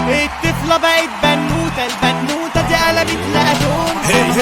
الطفلة بقت بنوتة، البنوتة دي قلبت لأدون.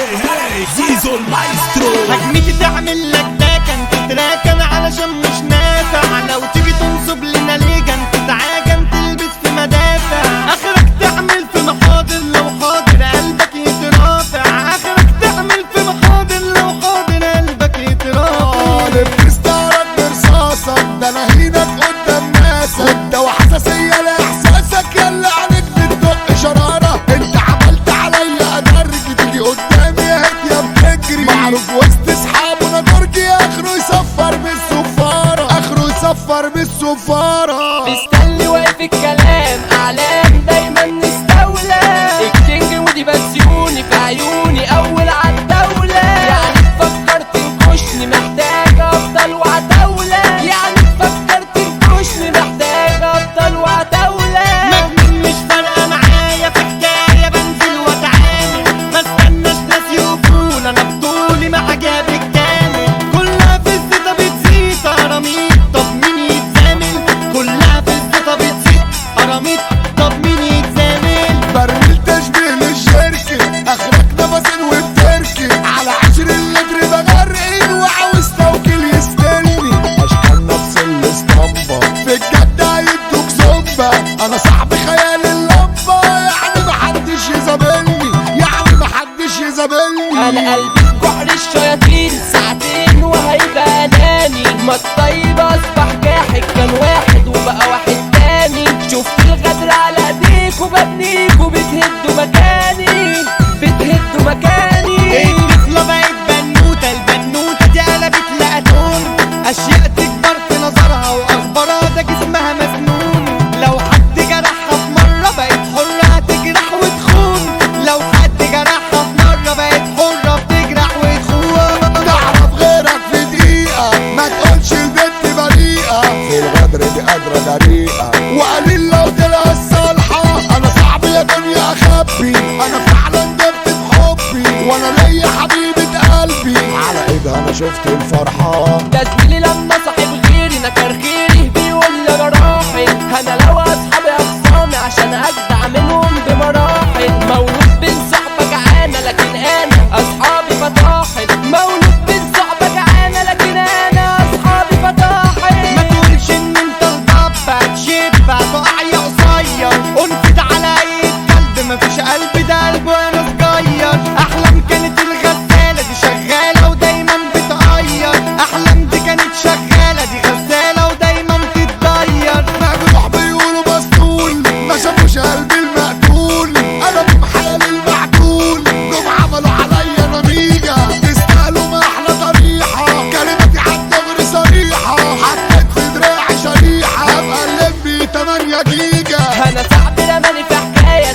هي زيزو المايسترو. هجمتي تعمل لك داكن تتراكن علشان مش نافع، لو تيجي تنصب لنا ليجن تتعاجن تلبس في مدافع. اخرك تعمل في محاضر لو حاضر قلبك يترافع، اخرك تعمل في محاضر لو حاضر قلبك يترافع. بتستعرض برصاصك ده انا هينك قدام ناسك، ده وحساسية لاحساسك يلا عليك بتدق شرارة. انت عملت عليا ادرج تيجي قدامي هات يا بتجري، معروف وسط اصحابنا درجي اخره يصفر بالصفارة، اخره يصفر بالصفارة. مستني واقف الكلام اعلام دايما نستولى، الكينج ودي بسيوني في عيوني اول عالدولة. يعني تفكر تنكشني محتاج افضل وعتولة، يعني تفكر تنكشني محتاج افضل وعتولة. مجنون مش فارقة معايا في حكاية بنزل واتعامل، ما استناش ناس يقفول انا بطولي مع جابك كامل. كلها في الزيطة بتزيد قراميط طب مين يتزامل، كلها في الزيطة بتزيد قراميط طب مين يتزامل. برميل تشبيه للشركة اخرك نفسين وبتركي، على 20 لتر بغرقين وعاوز توكيل يستلني. اشكال نفس الاسطمبة في الجد هيدوك زومبا، انا صاحب خيال اللمبة يعني محدش يزابلني، يعني محدش يزابلني. انا قلبي في جحر الشياطين ساعتين وهيبقى اناني، ما الطيب اصبح جاحد كان واحد وبقى واحد تاني. شفت الغدر على ايديك وببنيك وبتهدوا مكاني، بتهدوا مكاني. الطفلة بقت بنوتة، البنوتة دي قلبت لأتون. أشياء تكبر في نظرها وأخبارها ده جسمها مسنون. لو حد جرحها في مرة بقت حرة هتجرح وتخون، لو حد جرحها في مرة بقت حرة بتجرح وتخون. تعرف غيرك في دقيقة ما تقولش البنت بريئة، في الغدر دي قادرة جريئة وقليل لو طلع الصالحة. أنا صعب يا دنيا أخبي أنا فعلا دبت بحبي، وأنا ليا حبيبة قلبي على إيدها أنا شفت الفرحة. ده زميلي لما صاحب غيري نكر خيري بيقول لي راحل، انا لو اصحابي اخصامي عشان اجدع منهم بمراحل. مولود بين صحبة جعانة لكن انا اصحابي فطاحل، مولود بين صحبة جعانة لكن انا اصحابي فطاحل. ما تقولش إن أنت الضبع تشبع تقع يا قصير، أنفد على أي كلب مفيش قلب ده قلب وأنا صغير. أحلام كانت الغسالة دي شغالة ودايما بتغير، أحلام دي كانت شغالة دي غسالة ودايما تتغير. مجروح بيقولوا مسطول ما شافوش قلبي المقتول، انا بمحال المعدول جم عملوا عليا نميجة. تستاهلوا ما احلى طريحة، كلمتي عالدغري صريحة، حطيت في دراعي شريحة بقلب بيه 8 جيجا. انا صاحبي رماني في حكاية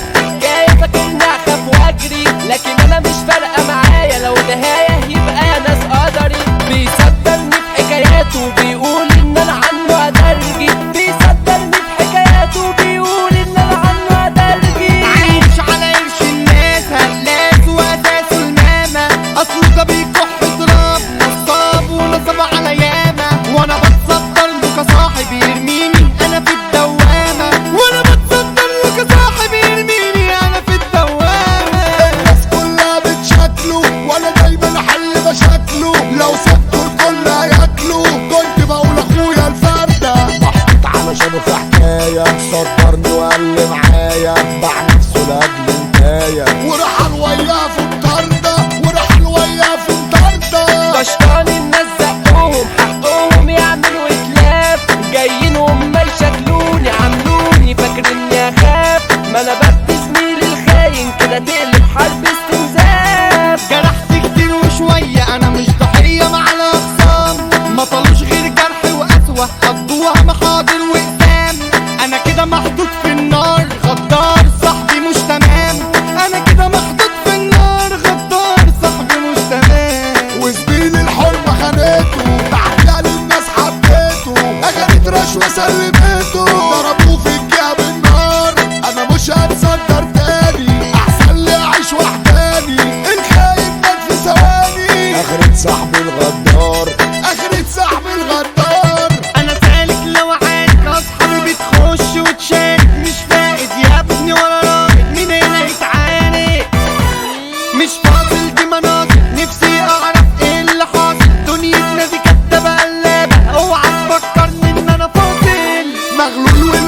فاكرني اخاف واجري، لكن انا مش فارقة معايا لو نهاية يبقى يا ناس قدري. بيصدرني في حكاياته وبيقول ان انا عنه ادرجي، بيصدرني في حكاياته وبيقول ان انا عنه ادرجي. عايش على قرش الناس هلاس واساسه الماما، اصله ده بيكح تراب نصاب ونصب على ياما. وانا بتصدر له كصاحب يرميني انا في الدوامة، وانا بتصدر له كصاحب يرميني انا في الدوامة. الناس كلها بتشكله وانا دايما احل مشاكله، لو سبته الكل هياكله. كنت بقول اخويا الفردة محطوط علشانه في حكاية، صدرني وقال لي معايا باع نفسه لاجل نهاية، وراح الوياه في مطاردة، وراح الوياه في مطاردة. قشطان الناس زقوهم حقهم يعملوا اتلاف، جايين وهم يشكلوني عملوني فاكر اني اخاف. ما انا بدي زميلي الخاين كده تقلب حرب استنزاف. جرحت كتير وشوية انا مش ضحية مع الاخصام، ما طالوش غير جرح وقسوة قضوها محاضر واقسام. انا كده محطوط في النار غدار صاحبي مش تمام، انا كده محطوط في النار غدار صاحبي مش تمام. وزميلي الحرمة خانق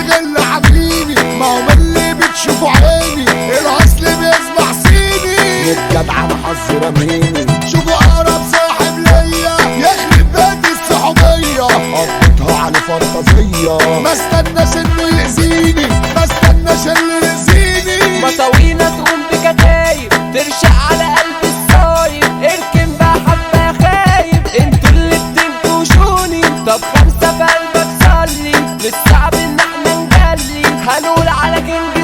الغل عامليني، ما هو من اللي بتشوفوا عيني الاصل بيسمع سيني. الجدع انا حظي رميني، شوفوا اقرب صاحب ليا يخرب بيت الصحوبيه، قضيتها على فانتازيه، ما استناش انه يأذيني، ما استناش اللي يأذيني. مطاوينا تقوم بكتايب ترشق على قلب الصايب، اركن بقى حبة خايب انتوا اللي بتنكشوني. طب خمسة في قلبك صلي، مش صعب ان احنا نجلي، هنقول على كلمة